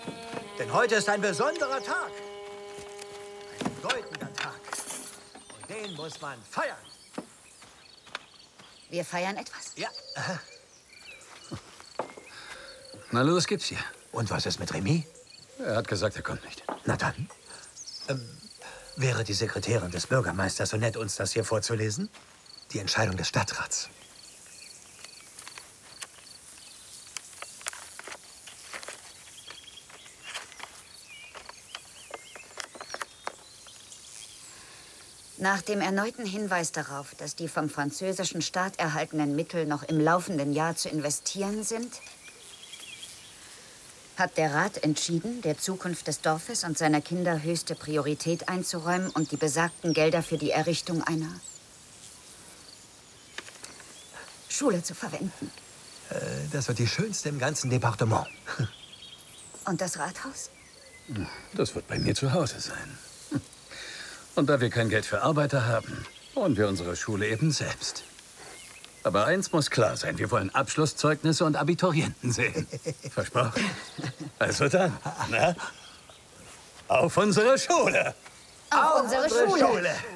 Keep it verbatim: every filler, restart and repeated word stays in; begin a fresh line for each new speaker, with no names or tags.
Denn heute ist ein besonderer Tag. Ein bedeutender Tag. Und den muss man feiern.
Wir feiern etwas?
Ja.
Na los, gibt's hier.
Und was ist mit Remy?
Er hat gesagt, er kommt nicht.
Na dann. Ähm, wäre die Sekretärin des Bürgermeisters so nett, uns das hier vorzulesen? Die Entscheidung des Stadtrats.
Nach dem erneuten Hinweis darauf, dass die vom französischen Staat erhaltenen Mittel noch im laufenden Jahr zu investieren sind, hat der Rat entschieden, der Zukunft des Dorfes und seiner Kinder höchste Priorität einzuräumen und die besagten Gelder für die Errichtung einer Schule zu verwenden.
Äh, das wird die schönste im ganzen Departement.
Und das Rathaus?
Das wird bei mir zu Hause sein. Und da wir kein Geld für Arbeiter haben, bauen wir unsere Schule eben selbst. Aber eins muss klar sein, wir wollen Abschlusszeugnisse und Abiturienten sehen. Versprochen. Also dann, ne? Auf unsere Schule!
Auf, Auf unsere, unsere Schule. Schule.